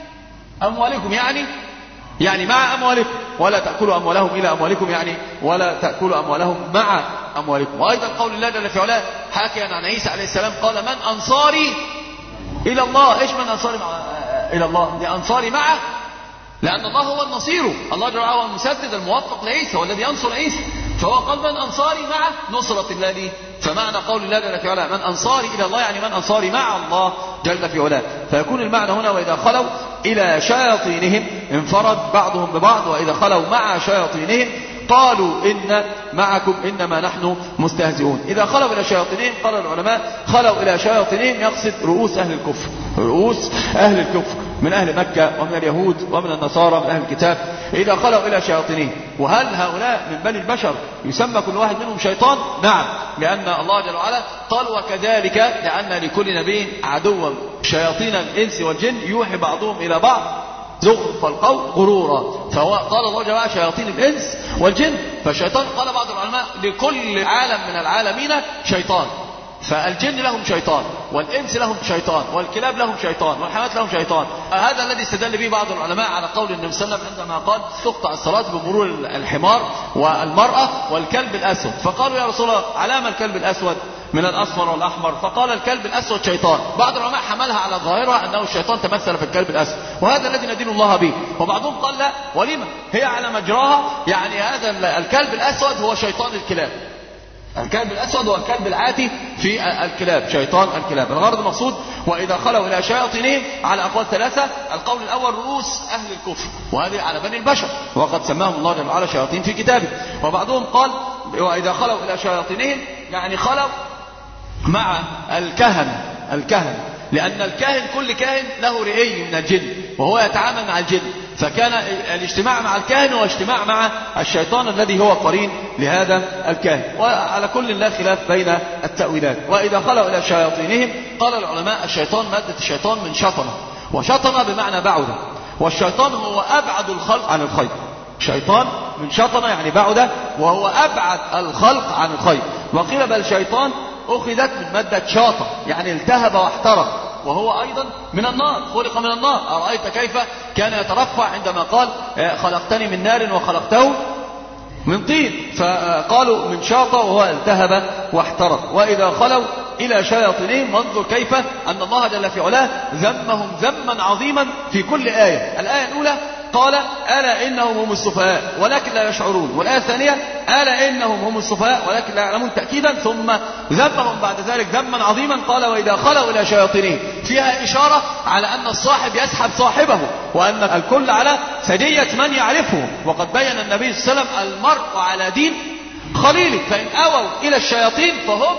Speaker 2: أموالكم يعني يعني مع أموالكم، ولا تأكلوا أموالهم إلى أموالكم يعني ولا تأكلوا أموالهم مع أموالكم. وأيضا قول الله جل في علاه حاكيا عن عيسى عليه السلام قال من أنصاري إلى الله. إيش من أنصاري إلى الله؟ لأنصاري معه، لأن الله هو النصير، الله جل وعلا هو المسدد الموفق لعيسى والذي ينصر عيسى. فهو قال من أنصاري مع نصرة الله دي. فمعنى قول الله جل في علاه من أنصاري إلى الله يعني من أنصاري مع الله جل في علاه. فيكون المعنى هنا وإذا خلوا إلى شياطينهم انفرد بعضهم ببعض، وإذا خلوا مع شياطينهم قالوا إن معكم إنما نحن مستهزئون. إذا خلوا إلى شياطينهم قال العلماء خلوا إلى شياطينهم يقصد رؤوس أهل الكفر، رؤوس أهل الكفر من أهل مكة ومن اليهود ومن النصارى من أهل الكتاب. إذا خلوا إلى شياطينهم. وهل هؤلاء من بني البشر يسمى كل واحد منهم شيطان؟ نعم، لأن الله جل وعلا قال وكذلك لأن لكل نبي عدوا شياطين الإنس والجن يوحي بعضهم إلى بعض زخرف القول غرورا. فقال الله جل وعلا شياطين الإنس والجن. فالشيطان قال بعض العلماء لكل عالم من العالمين شيطان، فالجن لهم شيطان والإنس لهم شيطان والكلاب لهم شيطان والحيوانات لهم شيطان. هذا الذي استدل به بعض العلماء على قول النبي صلى الله عليه وسلم عندما قال تقطع الصلاة بمرور الحمار والمرأة والكلب الأسود. فقالوا يا رسول الله علامة الكلب الأسود؟ من الأصفر والأحمر، فقال الكلب الأسود شيطان. بعض العلماء حملها على ظاهرها أنه الشيطان تمثل في الكلب الأسود، وهذا الذي ندين الله به. وبعضهم قال لا، ولما هي على مجراها، يعني هذا الكلب الأسود هو شيطان الكلاب. الكلب الأسود هو الكلب العاتي في الكلاب، شيطان الكلاب. الغرض المقصود وإذا خلوا إلى شياطينهم على أقوال ثلاثة. القول الأول رؤوس أهل الكفر، وهذه على بني البشر، وقد سماهم الله جل وعلا شياطين في كتابه. وبعضهم قال وإذا خلوا إلى شياطينهم يعني خلوا مع الكهنة، الكهنة لأن الكاهن كل كاهن له رئي من الجن وهو يتعامل مع الجن، فكان الاجتماع مع الكاهن هو اجتماع مع الشيطان الذي هو قرين لهذا الكاهن. وعلى كل لا خلاف بين التأويلات. وإذا خلوا إلى شياطينهم قال العلماء الشيطان مادة الشيطان من شطنة، وشطنة بمعنى بعد، والشيطان هو أبعد الخلق عن الخير. شيطان من شطنة يعني بعد، وهو أبعد الخلق عن الخير. وقيل بل شيطان أخذت من مادة شاطة يعني التهب واحترق، وهو أيضا من النار، خلق من النار. أرأيت كيف كان يترفع عندما قال خلقتني من نار وخلقته من طين، فقالوا من شاطة وهو التهب واحترق. وإذا خلوا إلى شياطينهم، وانظر كيف أن الله جل في علاه ذمهم ذما عظيما في كل آية. الآية الأولى قال ألا إنهم هم السفهاء ولكن لا يشعرون، والآية الثانية ألا إنهم هم السفهاء ولكن لا يعلمون تأكيدا، ثم ذمهم بعد ذلك ذما عظيما قال وإذا خلوا إلى شياطينهم، فيها إشارة على أن الصاحب يسحب صاحبه، وأن الكل على سجية من يعرفه. وقد بين النبي صلى الله عليه وسلم المرء على دين خليله، فإن أووا إلى الشياطين فهم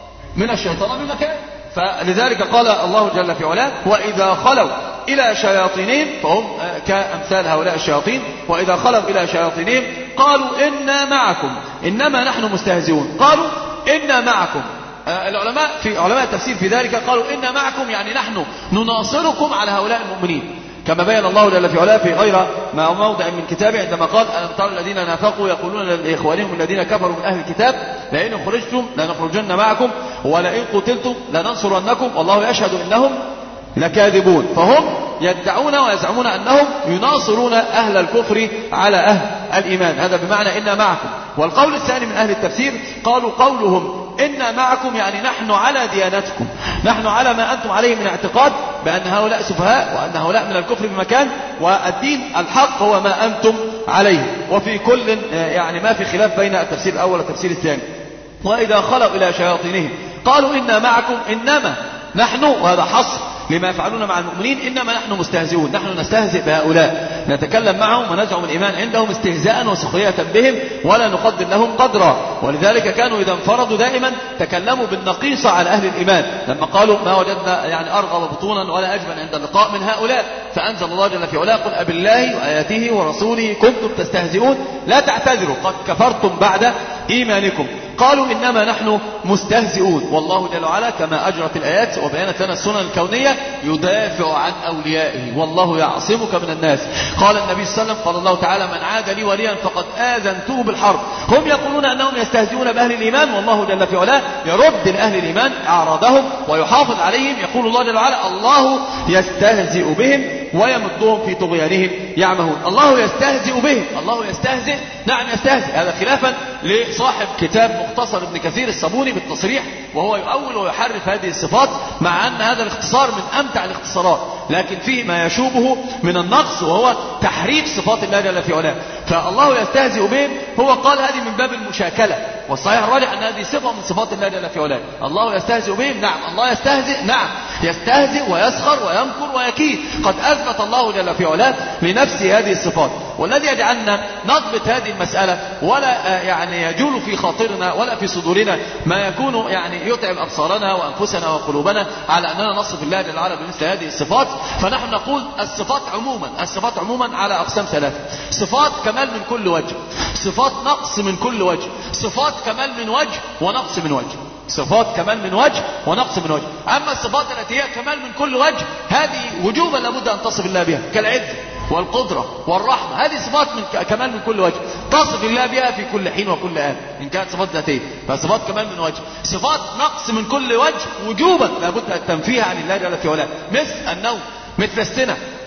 Speaker 2: من الشيطان بمكان. فلذلك قال الله جل في علاه وإذا خلوا إلى شياطينهم فهم كأمثال هؤلاء الشياطين. وإذا خلوا إلى شياطينهم قالوا إنا معكم إنما نحن مستهزئون. قالوا إنا معكم، العلماء في علماء التفسير في ذلك قالوا إنا معكم يعني نحن نناصركم على هؤلاء المؤمنين، كما بين الله جل في علاه في غير ما موضع من كتابه عندما قال ألم ترى الذين نافقوا يقولون لإخوانهم الذين كفروا من أهل الكتاب لئن خرجتم لنخرجن معكم ولئن قتلتم لننصرنكم والله يشهد إنهم لكاذبون. فهم يدعون ويزعمون أنهم يناصرون أهل الكفر على أهل الإيمان، هذا بمعنى إنا معكم. والقول الثاني من أهل التفسير قالوا قولهم إنا معكم يعني نحن على ديانتكم، نحن على ما أنتم عليه من اعتقاد بأن هؤلاء سفهاء وأن هؤلاء من الكفر بمكان، والدين الحق هو ما أنتم عليه. وفي كل يعني ما في خلاف بين التفسير الأول والتفسير الثاني. وإذا خلوا إلى شياطينهم قالوا إنا معكم إنما نحن، وهذا حصر لما يفعلون مع المؤمنين، إنما نحن مستهزئون، نحن نستهزئ بهؤلاء، نتكلم معهم ونزعم الإيمان عندهم استهزاء وسخرية بهم ولا نقدر لهم قدرا. ولذلك كانوا إذا انفرضوا دائما تكلموا بالنقيصة على أهل الإيمان، لما قالوا ما وجدنا يعني أرغب بطونا ولا أجبن عند اللقاء من هؤلاء، فأنزل الله جل في علاه قل أبالله وآياته ورسوله كنتم تستهزئون لا تعتذروا قد كفرتم بعد إيمانكم. قالوا إنما نحن مستهزئون، والله جل وعلا كما أجرت الآيات وبيانت لنا السنن الكونية يدافع عن أوليائه والله يعصمك من الناس. قال النبي صلى الله عليه وسلم قال الله تعالى من عاد لي وليا فقد آذنته بالحرب. هم يقولون أنهم يستهزئون بأهل الإيمان، والله جل في علاه يرد لأهل الإيمان أعراضهم ويحافظ عليهم. يقول الله جل وعلا الله يستهزئ بهم ويمدهم في طغيانهم يعمهون. الله يستهزئ بهم، الله يستهزئ، نعم يستهزئ، هذا خلافا لصاحب كتاب مختصر ابن كثير الصابوني بالتصريح، وهو يؤول ويحرف هذه الصفات، مع أن هذا الاختصار من أمتع الاختصارات، لكن فيه ما يشوبه من النقص وهو تحريف صفات الله جل في علاه. فالله يستهزئ بهم، هو قال هذه من باب المشاكلة، والصحيح الراجح أن هذه صفة من صفات الله جل في علاه. الله يستهزئ بهم، نعم الله يستهزئ، نعم يستهزئ ويسخر ويمكر ويكيد، قد أثبت الله جل في علاه لنفسه هذه الصفات. والذي يجعلنا نضبط هذه المسألة ولا يعني يجول في خاطرنا ولا في صدورنا ما يكون يعني يتعب أبصارنا وأنفسنا وقلوبنا على أننا نصف الله جل وعلا بمثل هذه الصفات، فنحن نقول الصفات عموما، الصفات عموما على أقسام ثلاثة: صفات كمال من كل وجه، صفات نقص من كل وجه، صفات كمال من وجه ونقص من وجه، صفات كمال من وجه ونقص من وجه. أما الصفات التي هي كمال من كل وجه هذه وجوبا لابد أن تصف الله بها، كالعز والقدرة والرحمة، هذه صفات من كمال من كل وجه تصف الله بها في كل حين وكل آن إن كانت صفات ذاتية، فصفات كمال من وجه. صفات نقص من كل وجه وجوبا لابد أن تنفيها عن الله جل في علاه، مثل النوم، مثل السنة،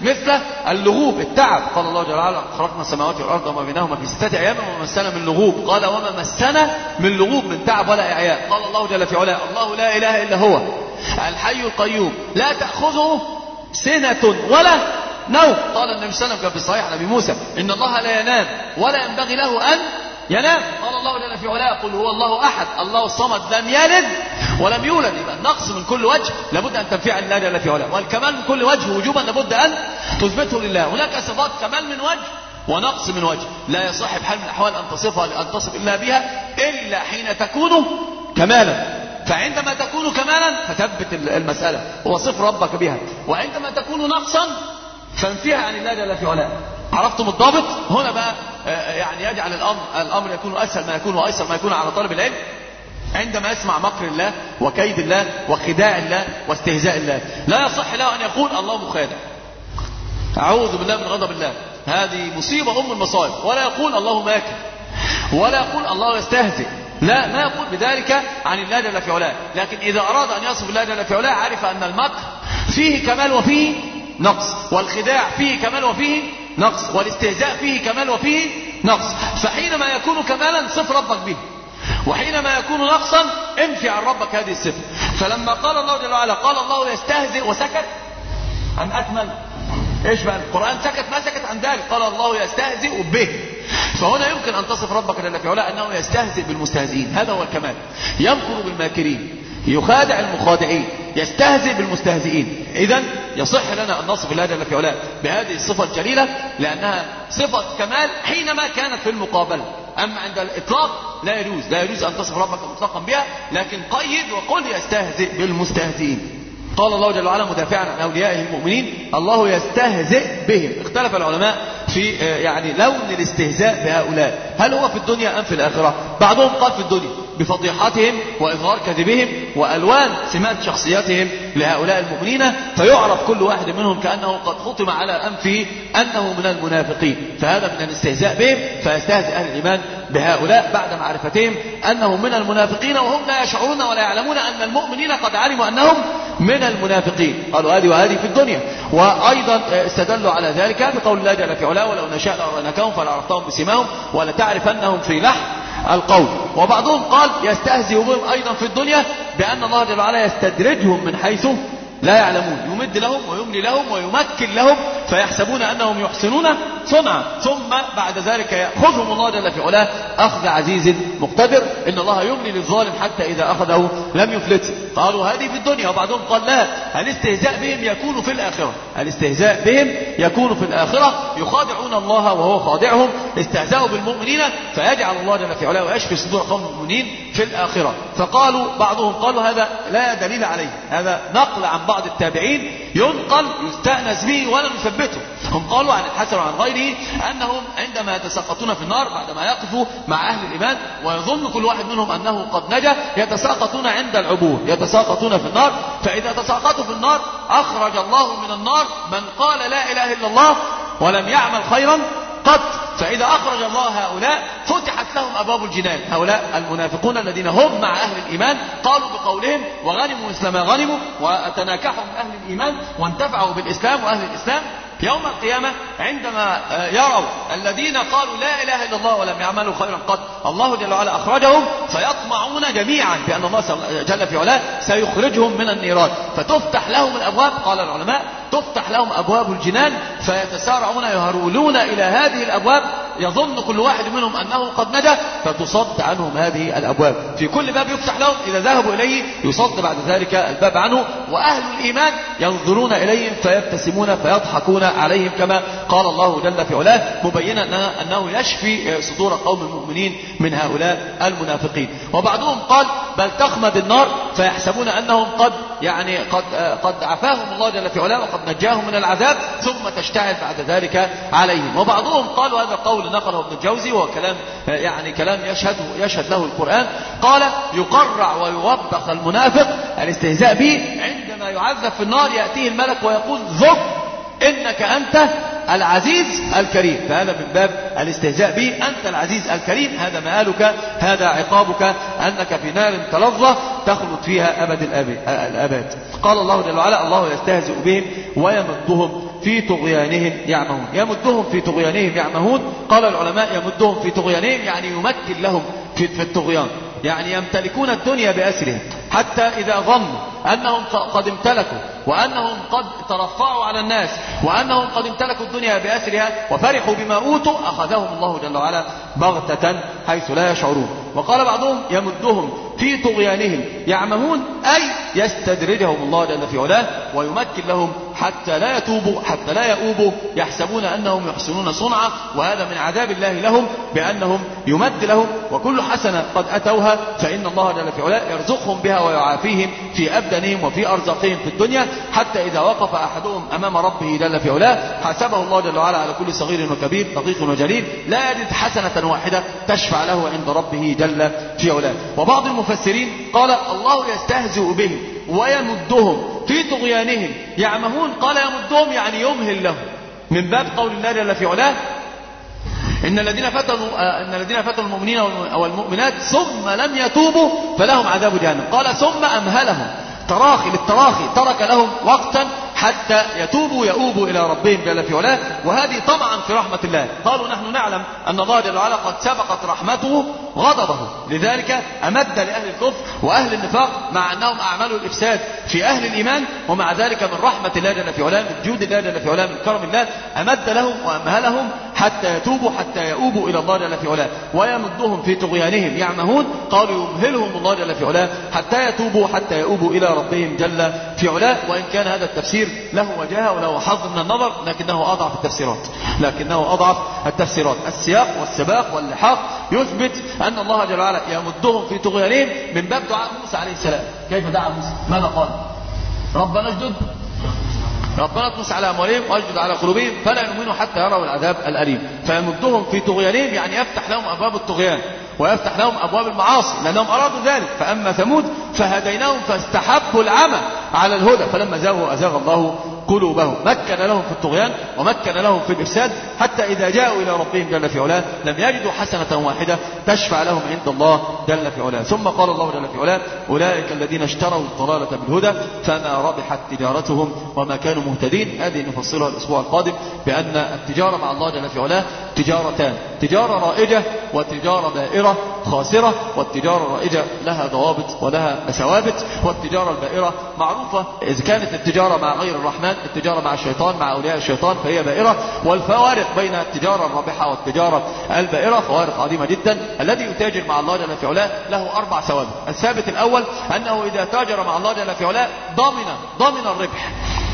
Speaker 2: مثل اللغوب التعب. قال الله جل وعلا خلقنا السماوات والأرض وما بينهما في ستة أيام وما مسنا من لغوب. قال وما مسنا من لغوب من تعب ولا إعياء. قال الله جل في علاه الله لا إله إلا هو الحي القيوم لا تأخذه سنة ولا نوم. قال النبي صلى الله عليه وسلم في صحيح عن أبي موسى إن الله لا ينام ولا ينبغي له أن ينام. قال الله جل في علاه قل هو الله أحد الله الصمد لم يلد ولم يولد. يبقى النقص من كل وجه لابد أن تنفع لله جل في علاه، والكمال من كل وجه وجوبا لابد أن تثبته لله. هناك صفات كمال من وجه ونقص من وجه لا يصح بحال من الأحوال أن تصفها لأن تصف إلا بها إلا حين تكون كمالا. فعندما تكون كمالا فتثبت المسألة وصف ربك بها، وعندما تكون نقصا فانفيها عن الله جل في علاه. عرفتم الضابط؟ هنا بقى يعني يجعل الأمر, الأمر يكون أسهل ما يكون وأيسر ما يكون على طالب العلم عندما يسمع مكر الله وكيد الله وخداع الله واستهزاء الله. لا يصح له أن يقول الله مخادع أعوذ بالله من غضب الله، هذه مصيبة أم المصائب. ولا يقول الله ماكر، ولا يقول الله يستهزئ، لا، ما يقول بذلك عن الله جل في علاه. لكن إذا أراد أن يصف الله جل في علاه عرف أن المكر فيه كمال وفيه نقص، والخداع فيه كمال وفيه نقص، والاستهزاء فيه كمال وفيه نقص. فحينما يكون كمالا صف ربك به، وحينما يكون نقصا انفي عن ربك هذه الصفة. فلما قال الله جل وعلا قال الله يستهزئ وسكت عن أكمل، ايش بقى القرآن سكت ما سكت عن ذلك، قال الله يستهزئ به. فهنا يمكن أن تصف ربك جل في علاه أنه يستهزئ بالمستهزئين، هذا هو الكمال. يمكر بالماكرين، يخادع المخادعين، يستهزئ بالمستهزئين. إذن يصح لنا أن نصف الله جل في علاه بهذه الصفة الجليلة لأنها صفة كمال حينما كانت في المقابلة. أما عند الإطلاق لا يجوز لا يجوز أن تصف ربك مطلقا بها، لكن قيد وقل يستهزئ بالمستهزئين. قال الله جل وعلا مدافعا عن أوليائه المؤمنين الله يستهزئ بهم. اختلف العلماء في يعني لون الاستهزاء بهؤلاء، هل هو في الدنيا أم في الآخرة؟ بعضهم قال في الدنيا بفضيحتهم وإظهار كذبهم وألوان سمات شخصياتهم لهؤلاء المؤمنين، فيعرف كل واحد منهم كأنه قد ختم على أنفه أنه من المنافقين، فهذا من الاستهزاء بهم. فيستهزئ أهل الإيمان بهؤلاء بعد معرفتهم أنهم من المنافقين وهم لا يشعرون ولا يعلمون أن المؤمنين قد علموا أنهم من المنافقين. قالوا هذه وهذه في الدنيا. وأيضا استدلوا على ذلك بقول الله جل في علاه ولو نشاء لأريناكهم فلعرفتهم بسيماهم ولتعرفنهم في لحن القول. وبعضهم قال يستهزئ بهم أيضا في الدنيا بأن الله جل وعلا يستدرجهم من حيث لا يعلمون، يمد لهم ويملي لهم ويمكن لهم فيحسبون أنهم يحسنون صنعا، ثم بعد ذلك يأخذهم الله جل في علاه أخذ عزيز مقتدر. إن الله يملي للظالم حتى إذا أخذه لم يفلته. قالوا هذه في الدنيا. وبعضهم قال لا، الاستهزاء بهم يكون في الآخرة، الاستهزاء بهم يكون في الآخرة، يخادعون الله وهو خادعهم. استهزاءوا بالمؤمنين فيجعل الله جل في علاه ويشفي صدور قوم المؤمنين في الآخرة. فقالوا بعضهم قالوا هذا لا دليل عليه، هذا نقل عن بعض التابعين ينقل يستأنس به ولا نثبته. هم قالوا عن الحسن وعن غيره أنهم عندما يتساقطون في النار بعدما يقفوا مع أهل الإيمان ويظن كل واحد منهم أنه قد نجا يتساقطون عند العبور، يتساقطون في النار. فإذا تساقطوا في النار أخرج الله من النار من قال لا إله إلا الله ولم يعمل خيرا قط. فإذا أخرج الله هؤلاء فتحت لهم أبواب الجنان. هؤلاء المنافقون الذين هم مع أهل الإيمان قالوا بقولهم وغنموا مثل ما غنموا وتناكحوا من أهل الإيمان وانتفعوا بالإسلام وأهل الإسلام. يوم القيامة عندما يروا الذين قالوا لا إله إلا الله ولم يعملوا خيرا قط الله جل وعلا أخرجهم فيطمعون جميعا بأن الله جل في علاه سيخرجهم من النيران، فتفتح لهم الأبواب. قال العلماء تفتح لهم أبواب الجنان فيتسارعون يهرولون إلى هذه الأبواب، يظن كل واحد منهم أنه قد نجا فتصد عنهم هذه الأبواب. في كل باب يفتح لهم إذا ذهبوا إليه يصد بعد ذلك الباب عنه، وأهل الإيمان ينظرون إليهم فيبتسمون فيضحكون عليهم كما قال الله جل في علاه مبينا أنه يشفي صدور قوم المؤمنين من هؤلاء المنافقين. وبعضهم قال بل تخمد النار فيحسبون أنهم قد يعني قد قد عفاهم الله جل في علاه وقد نجاهم من العذاب ثم تشتعل بعد ذلك عليهم. وبعضهم قالوا هذا قول نقله ابن الجوزي وهو كلام يعني كلام يشهد يشهد له القرآن، قال يقرع ويوبخ المنافق الاستهزاء به عندما يعذب في النار يأتيه الملك ويقول ذق إنك أنت العزيز الكريم. فهذا من باب الاستهزاء به، أنت العزيز الكريم، هذا مآلك، هذا عقابك، أنك في نار تلظى تخلد فيها أبد الآباد. قال الله جل وعلا الله يستهزئ بهم ويمدهم في طغيانهم يعمهون. يمدهم في طغيانهم يعمهون، قال العلماء يمدهم في طغيانهم يعني يمكن لهم في الطغيان، يعني يمتلكون الدنيا بأسرها، حتى إذا ظنوا أنهم قد امتلكوا وأنهم قد ترفعوا على الناس وأنهم قد امتلكوا الدنيا بأسرها وفرحوا بما أوتوا، أخذهم الله جل وعلا بغتة حيث لا يشعرون. وقال بعضهم يمدهم في طغيانهم يعمهون، أي يستدرجهم الله جل في علاه ويمكن لهم حتى لا يتوبوا حتى لا يؤوبوا، يحسبون أنهم يحسنون صنعا، وهذا من عذاب الله لهم بأنهم يمد لهم، وكل حسنة قد أتوها فإن الله جل في علاه يرزقهم بها ويعافيهم في أبدانهم وفي أرزاقهم في الدنيا، حتى إذا وقف أحدهم أمام ربه جل في علاه حسبه الله جل وعلا على كل صغير وكبير دقيق وجليل لا يجد حسنة واحدة تشفع له عند ربه جل في علاه. وبعض المفسرين قال الله يستهزئ بهم ويمدهم في طغيانهم يعمهون، قال يمدهم يعني يمهل لهم، من باب قول الله جل في علاه إن الذين فتنوا إن الذين فتنوا المؤمنين والمؤمنات ثم لم يتوبوا فلهم عذاب جهنم، قال ثم أمهلهم تراخي للتراخي، ترك لهم وقتا حتى يتوبوا يؤوبوا إلى ربهم جل في علاه، وهذه طمعا في رحمة الله. قالوا نحن نعلم أن الله جل وعلا قد سبقت رحمته غضبه، لذلك أمد لأهل الكفر وأهل النفاق مع أنهم أعملوا الإفساد في أهل الإيمان، ومع ذلك من رحمة الله جل في علاه، من جود الله جل في علاه، من كرم الله، أمد لهم وأمهلهم حتى يتوبوا حتى يؤوبوا إلى الله جل في علاه. ويمدهم في طغيانهم يعمهون، قالوا يمهلهم الله جل في علاه حتى يتوبوا حتى يؤوبوا إلى ربهم جل في علاه. وإن كان هذا التفسير له وجهه وله حظ من النظر، لكنه أضعف التفسيرات لكنه أضعف التفسيرات السياق والسباق واللحاق يثبت أن الله جل وعلا يمدهم في طغيانهم من باب دعاء موسى عليه السلام. كيف دعا موسى؟ ماذا قال؟ ربنا اسجد ربنا اطمس على أموالهم واسجد على قلوبهم فلا يؤمنوا حتى يروا العذاب الأليم. فيمدهم في طغيانهم يعني يفتح لهم أبواب الطغيان ويفتح لهم أبواب المعاصي لأنهم أرادوا ذلك. فأما ثمود فهديناهم فاستحبوا العمى على الهدى فلما زاغوا أزاغ الله قلوبهم. مكن لهم في الطغيان ومكن لهم في الإفساد حتى إذا جاءوا إلى ربهم جل في علاه لم يجدوا حسنة واحدة تشفع لهم عند الله جل في علاه. ثم قال الله جل في علاه أولئك الذين اشتروا الضلالة بالهدى فما ربحت تجارتهم وما كانوا مهتدين. هذه نفصلها الأسبوع القادم بأن التجارة مع الله جل في علاه تجارتان، تجارة رائجة وتجارة بائرة خاسرة. والتجارة الرائجة لها ضوابط ولها ثوابت، والتجارة البائرة معروفة. إذا كانت التجارة مع غير الرحمن، التجارة مع الشيطان مع أولياء الشيطان فهي بائرة. والفوارق بين التجارة الرابحة والتجارة البائرة فوارق عظيمة جدا. الذي يتاجر مع الله جل في علاه له أربع ثوابت. الثابت الأول أنه إذا تاجر مع الله جل في علاه ضمن ضمن الربح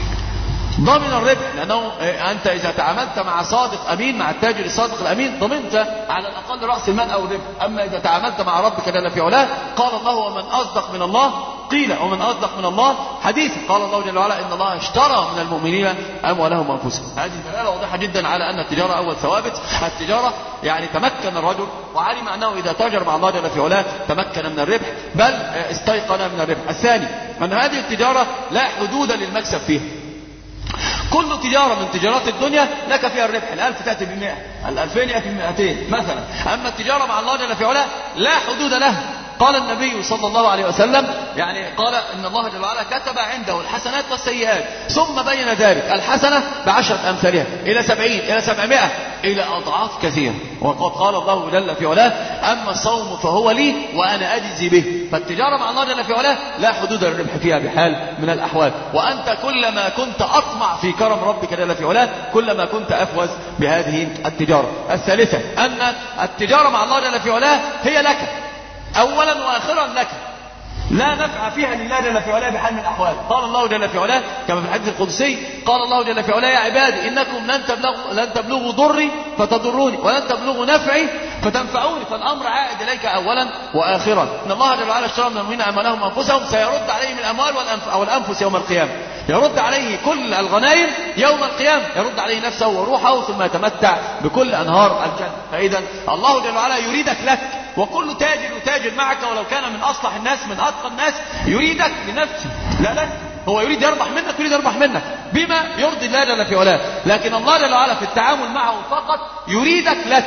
Speaker 2: ضمن الربح، لأنه أنت إذا تعاملت مع صادق أمين، مع التاجر الصادق الأمين، ضمنت على الأقل رأس المال أو الربح. أما إذا تعاملت مع ربك جل في علاه قال الله ومن أصدق من الله قيل ومن أصدق من الله حديثا. قال الله جل وعلا إن الله اشترى من المؤمنين أموالهم وأنفسهم. هذه دلالة واضحة جدا على أن التجارة أول ثوابت. التجارة يعني تمكن الرجل وعلم أنه إذا تاجر مع الله جل في علاه تمكن من الربح بل استيقن من الربح. الثاني أن هذه التجارة لا حدود للمكسب فيها. كل تجارة من تجارات الدنيا لك فيها الربح، الألف تأتي بمئة، الألفين يأتي بمئتين مثلا. أما التجارة مع الله جل في علاه لا حدود لها. قال النبي صلى الله عليه وسلم يعني قال إن الله جل وعلا كتب عنده الحسنات والسيئات ثم بين ذلك الحسنة بعشرة أمثالها إلى سبعين إلى سبعمائة إلى أضعاف كثيرة. وقد قال الله جل في علاه أما الصوم فهو لي وأنا أجزي به. فالتجارة مع الله جل في علاه لا حدود للربح فيها بحال من الأحوال. وأنت كلما كنت أطمع في كرم ربك جل في علاه كلما كنت أفوز بهذه التجارة. الثالثة أن التجارة مع الله جل في علاه هي لك أولا وآخرا لك، لا نفع فيها لله جل في علاه بحال من الأحوال. قال الله جل في علاه كما في الحديث القدسي قال الله جل في علاه يا عبادي إنكم لن تبلغوا لن تبلغوا ضري فتضروني ولن تبلغوا نفعي فتنفعوني. فالأمر عائد إليك أولا وآخرا. إن الله جل وعلا اشترى من المؤمنين أموالهم وأنفسهم سيرد عليهم الأموال والأنف أو الأنفس يوم القيامة. يرد عليه كل الغنائم يوم القيامة، يرد عليه نفسه وروحه ثم يتمتع بكل أنهار الجنة. فإذا الله جل وعلا يريدك لك، وكل تاجر يتاجر معك ولو كان من أصلح الناس من أتقى الناس يريدك لنفسه لا لك. هو يريد يربح منك يريد يربح منك بما يرضي الله جل في علاه، لكن الله جل وعلا في التعامل معه فقط يريدك لك.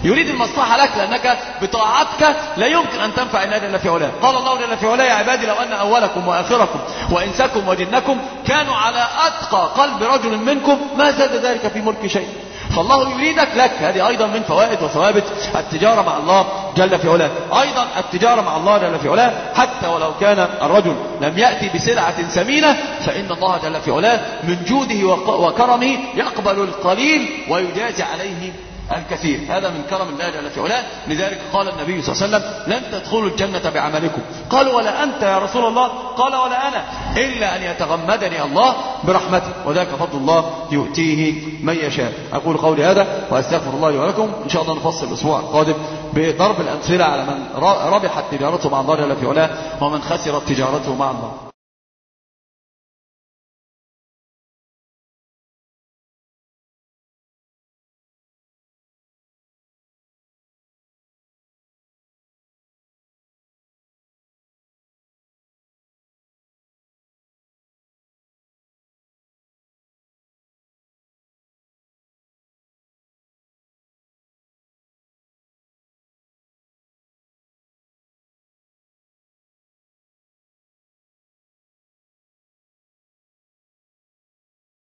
Speaker 2: يريد المصلحة لك، لأنك بطاعتك لا يمكن أن تنفع الله جل في علاه. قال الله جل في علاه: يا عبادي لو أن أولكم وآخركم وإنسكم وجنكم كانوا على أتقى قلب رجل منكم ما زاد ذلك في ملك شيء. فالله يريدك لك. هذه أيضا من فوائد وثوابت التجارة مع الله جل في علاه. أيضا التجارة مع الله جل في علاه حتى ولو كان الرجل لم يأتي بسلعة ثمينة، فإن الله جل في علاه من جوده وكرمه يقبل القليل ويجازي عليه الكثير. هذا من كرم الله جل في علاه. لذلك قال النبي صلى الله عليه وسلم: لن تدخلوا الجنة بعملكم. قالوا: ولا أنت يا رسول الله؟ قال: ولا أنا، إلا أن يتغمدني الله برحمته، وذاك فضل الله يؤتيه من يشاء. أقول قولي هذا وأستغفر الله لي ولكم. إن شاء الله نفصل الأسبوع القادم بضرب الأمثلة على من ربحت تجارته مع الله جل في علاه ومن خسرت تجارته مع الله.